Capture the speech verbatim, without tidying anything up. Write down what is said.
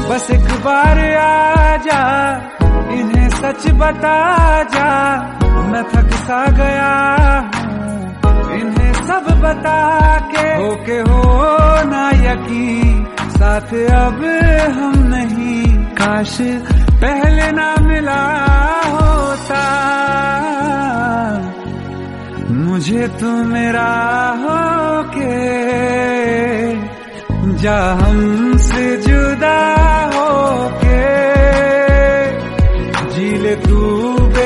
बस एक बार आ जा, इन्हें सच बता जा, मैं थक सा गया हूँ इन्हें सब बता के। हो के हो ना यकीन, साथ अब हम नहीं, काश पहले ना मिला होता, मुझे तू मेरा हो के जा हम